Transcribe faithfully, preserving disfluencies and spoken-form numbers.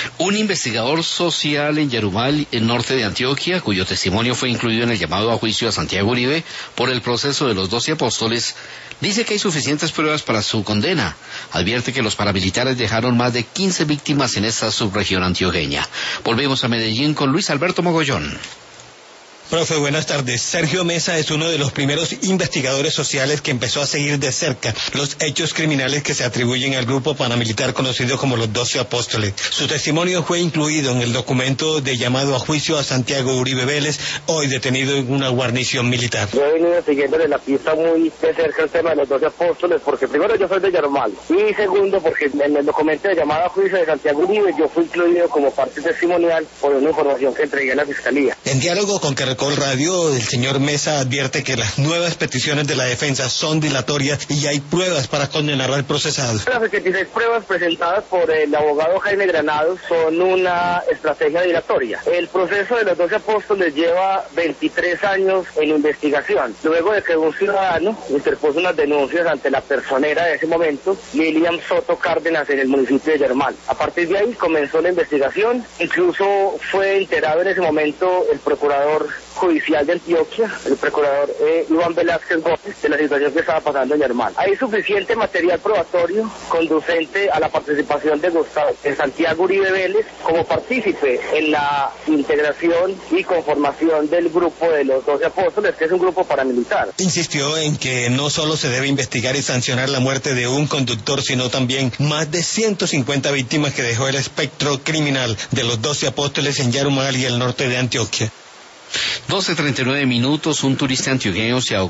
Un investigador social en Yarumal, en norte de Antioquia, cuyo testimonio fue incluido en el llamado a juicio a Santiago Uribe por el proceso de los doce apóstoles, dice que hay suficientes pruebas para su condena. Advierte que los paramilitares dejaron más de quince víctimas en esta subregión antioqueña. Volvemos a Medellín con Luis Alberto Mogollón. Profe, buenas tardes. Sergio Mesa es uno de los primeros investigadores sociales que empezó a seguir de cerca los hechos criminales que se atribuyen al grupo paramilitar conocido como los Doce Apóstoles. Su testimonio fue incluido en el documento de llamado a juicio a Santiago Uribe Vélez, hoy detenido en una guarnición militar. Yo he venido siguiéndole la pista muy de cerca el tema de los Doce Apóstoles, porque primero yo soy de Yarumal, y segundo porque en el documento de llamado a juicio de Santiago Uribe yo fui incluido como parte testimonial por una información que entregué a la Fiscalía. En diálogo con Caracol Radio, el señor Mesa advierte que las nuevas peticiones de la defensa son dilatorias y hay pruebas para condenar al procesado. Las setenta y seis pruebas presentadas por el abogado Jaime Granados son una estrategia dilatoria. El proceso de los Doce Apóstoles lleva veintitrés años en investigación, luego de que un ciudadano interpuso unas denuncias ante la personera de ese momento, Lilian Soto Cárdenas, en el municipio de Yarumal. A partir de ahí comenzó la investigación, incluso fue enterado en ese momento el procurador judicial de Antioquia, el procurador eh, Iván Velázquez Gómez, de la situación que estaba pasando en Yarumal. Hay suficiente material probatorio conducente a la participación de Gustavo en Santiago Uribe Vélez como partícipe en la integración y conformación del grupo de los Doce Apóstoles, que es un grupo paramilitar. Insistió en que no solo se debe investigar y sancionar la muerte de un conductor, sino también más de ciento cincuenta víctimas que dejó el espectro criminal de los Doce Apóstoles en Yarumal y el norte de Antioquia. doce treinta y nueve minutos, un turista antioqueño se ahogó